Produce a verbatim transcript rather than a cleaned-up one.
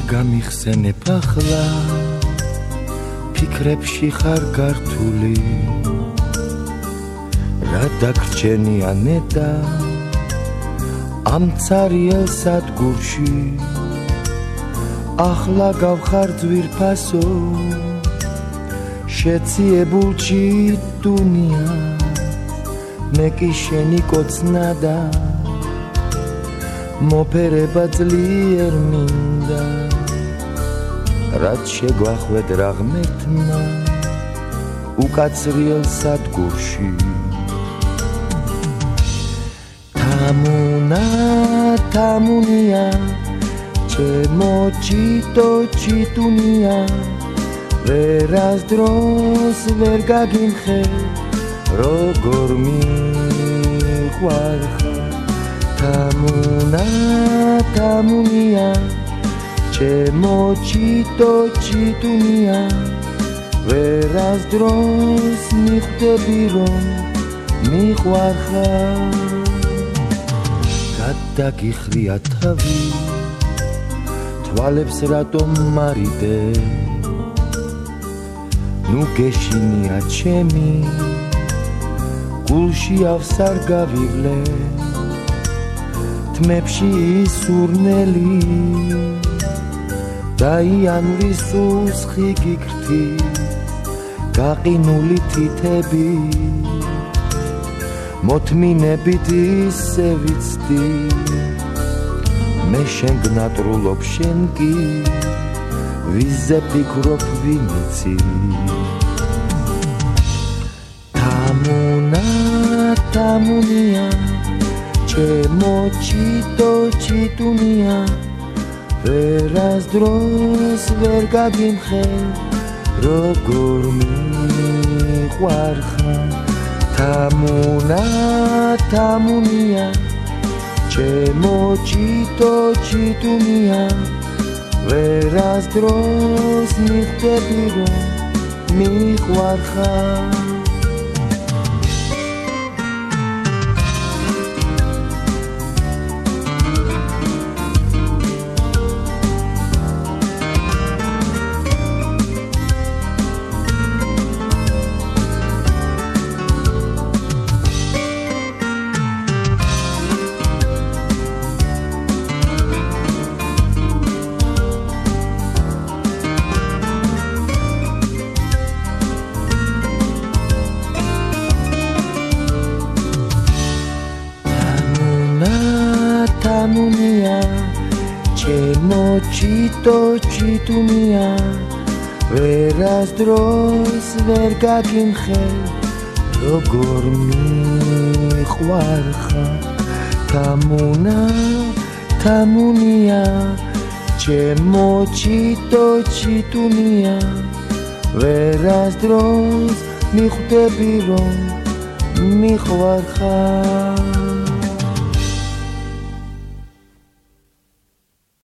გამიხსენებ ახლა ფიქრებში ხარ გართული რა დაგრჩენიანე და ამ ცარიელ სადგურში ახლა გავხარ ძვირფასო შეციებულ ჩიტუნია მე კი შენი კოცნა და მოფერება ძლიერ მინდა რაც შეგვახვედ რა ღმერთმა უკაცრიელ სადგურში თამუნა თამუნია ჩემო ჩიტო ჩიტუნია ვერასდროს ვერ გაგიმხე როგორ მიყვარხარ თამუნა თამუნია ჩემო ჩიტო ჩიტუნია ვერასდროს მიხვდები რომ მიყვარხარ გადაგიხრია თავი თვალებს რატომ მარიდე ნუ გეშინია ჩემი გულში ავსარ გავივლე თმებში სურნელი დაიანური სუსხი გიგრთი გაყინული თითები მოთმინებით ისე ვიცდი მე შენ გნატრულობ შენ კი ვიზე ფიქრობ ვინიცი თამუნა თამუნია ჩემო ჩიტო ჩიტუნია ვერასდროს ვერ გაგიმხე როგორ მიყვარხარ თამუნა თამუნია ჩემო ჩიტო ჩიტუნია ვერასდროს მიხვდები რომ მიყვარხარ თამუნია ჩემო ჩიტო ჩიტუნია ვერასდროს ვერ გაგიმხე როგორ მიყვარხარ თამუნა თამუნია ჩემო ჩიტო ჩიტუნია ვერასდროს მიხვდები რომ მიყვარხარ